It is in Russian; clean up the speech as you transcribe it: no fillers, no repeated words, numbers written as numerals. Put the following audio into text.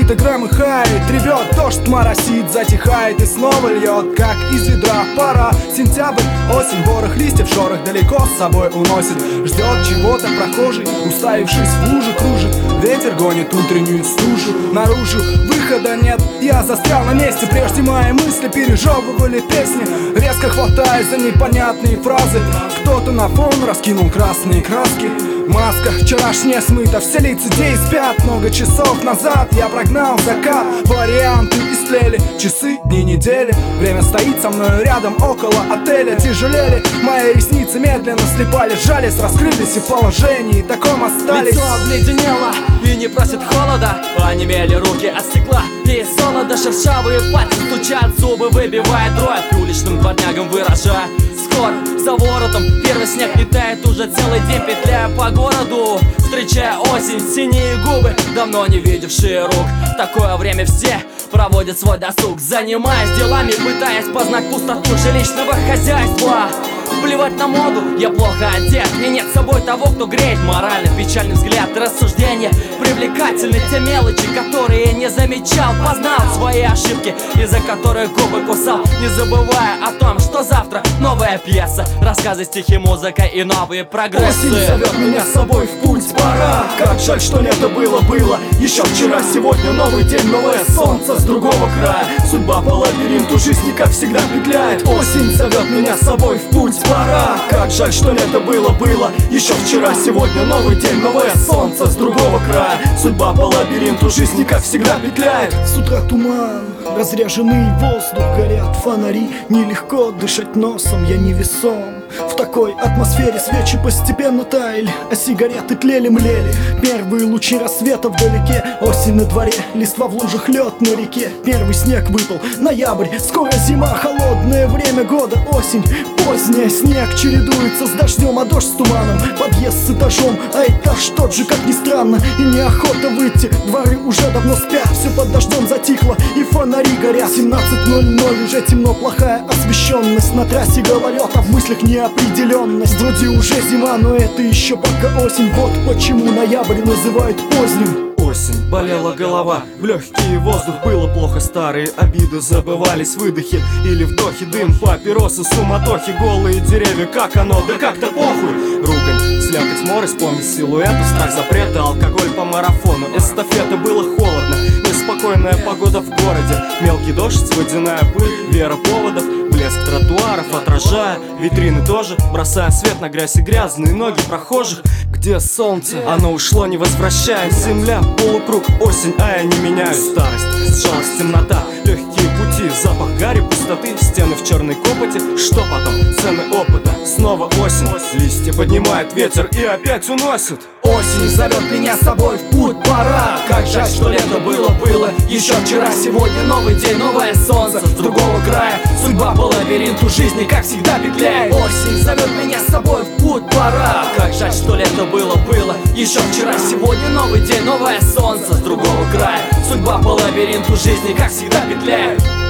грамм и хайт. Ревет, дождь моросит, затихает и снова льет, как из ведра пора. Сентябрь, осень, ворох листьев, шорох далеко с собой уносит. Ждет чего-то прохожий, уставившись в луже, кружит. Ветер гонит утреннюю стужу наружу, выхода нет. Я застрял на месте, прежде мои мысли пережевывали песни. Резко хватаясь за непонятные фразы. Кто-то на фон раскинул красные краски. Маска вчерашняя смыта, все лица где и спят. Много часов назад я прогнал закат. Варианты истлели, часы, дни, недели. Время стоит со мной рядом, около отеля. Тяжелели мои ресницы, медленно слепали, сжались, раскрылись и в положении таком остались. Лицо обледенело и не просит холода. Онемели руки от стекла и солода. Шершавые пальцы стучат, зубы выбивает дробь. Уличным дворнягам выражая скоро за воротом. Первый снег не тает уже целый день, петляя по городу, встречая осень, синие губы, давно не видевшие рук. В такое время все проводят свой досуг, занимаясь делами, пытаясь познать пустоту жилищного хозяйства. Плевать на моду, я плохо одет, и нет с собой того, кто греет морально. Печальный взгляд, рассуждения привлекательны те мелочи, которые не замечал. Познал свои ошибки, из-за которых губы кусал, не забывая о том, что завтра новая пьеса, рассказы, стихи, музыка и новые прогрессы. Осень зовет меня с собой в путь, пора. Как жаль, что лето было. Еще вчера, сегодня новый день, новое солнце с другого края. Судьба по лабиринту жизни, как всегда, петляет. Осень зовет меня с собой в путь, пора. Как жаль, что лето было. Еще вчера, сегодня новый день, новое солнце с другого края. Судьба по лабиринту жизни, как всегда, петляет. С утра туман, разряженный воздух, горят фонари. Нелегко дышать носом, я невесом. В такой атмосфере свечи постепенно таяли, а сигареты тлели-млели. Первые лучи рассвета вдалеке, осень на дворе, листва в лужах, лед на реке. Первый снег выпал, ноябрь, скоро зима, холодное время года, осень поздняя. Снег чередуется с дождем, а дождь с туманом. Подъезд с этажом, а этаж тот же, как ни странно. И неохота выйти, дворы уже давно спят. Все под дождем затихло, и фонари горят. 17:00, уже темно, плохая освещенность. На трассе гололед, а в мыслях неопределенность. Вроде уже зима, но это еще пока осень. Вот почему ноябрь называют поздним. Осень, болела голова, в легкий воздух было плохо. Старые обиды забывались, выдохи или вдохи. Дым, папиросы, суматохи, голые деревья, как оно, да как-то похуй. Ругань, слякоть, морось, помесь силуэта, страх запрета, алкоголь по марафону. Эстафеты, было холодно, неспокойная погода в городе. Мелкий дождь, водяная пыль, вера поводов, блеск тротуаров, отражая витрины тоже, бросая свет на грязь и грязные ноги прохожих. Где солнце? Оно ушло, не возвращаясь. Земля, полукруг, осень, а я не меняю. Старость, сжалась темнота, легкие пути, запах гари, пустоты, стены в черной копоти. Что потом? Цены опыта, снова осень. Листья поднимает ветер и опять уносит. Осень зовет меня с собой в путь, пора. Как жаль, что лето было. Еще вчера, сегодня новый день, новое солнце с другого края. Судьба по лабиринту жизни, как всегда, петляет. Осень зовет меня с собой в путь, пора. Как жаль, что лето было. Еще вчера, сегодня новый день, новое солнце с другого края. Судьба по лабиринту жизни, как всегда, петляет.